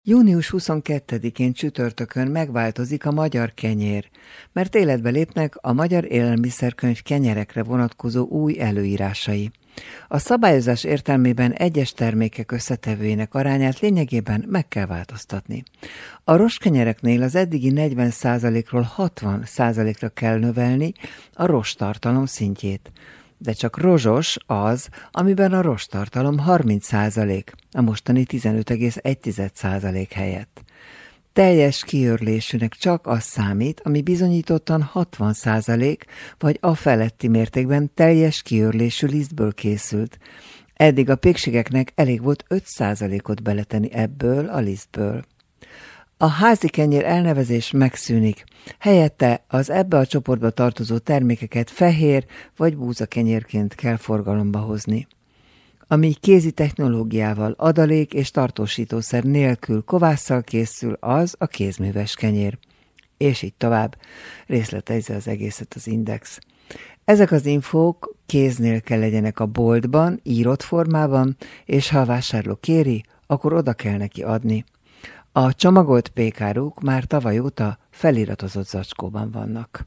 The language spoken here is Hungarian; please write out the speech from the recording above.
Június 22-én csütörtökön megváltozik a magyar kenyér, mert életbe lépnek a Magyar Élelmiszerkönyv kenyerekre vonatkozó új előírásai. A szabályozás értelmében egyes termékek összetevőinek arányát lényegében meg kell változtatni. A rostkenyereknél az eddigi 40%-ról 60%-ra kell növelni a rosttartalom szintjét. De csak rozsos az, amiben a rosttartalom 30%, a mostani 15,1% helyett. Teljes kiőrlésűnek csak az számít, ami bizonyítottan 60% vagy afeletti mértékben teljes kiőrlésű lisztből készült. Eddig a pékségeknek elég volt 5%-ot beletenni ebből a lisztből. A házi kenyér elnevezés megszűnik, helyette az ebbe a csoportba tartozó termékeket fehér vagy búzakenyérként kell forgalomba hozni. Ami kézi technológiával, adalék és tartósítószer nélkül kovásszal készül, az a kézműves kenyér. És így tovább, részletezi az egészet az Index. Ezek az infók kéznél kell legyenek a boltban, írott formában, és ha a vásárló kéri, akkor oda kell neki adni. A csomagolt pékáruk már tavaly óta feliratozott zacskóban vannak.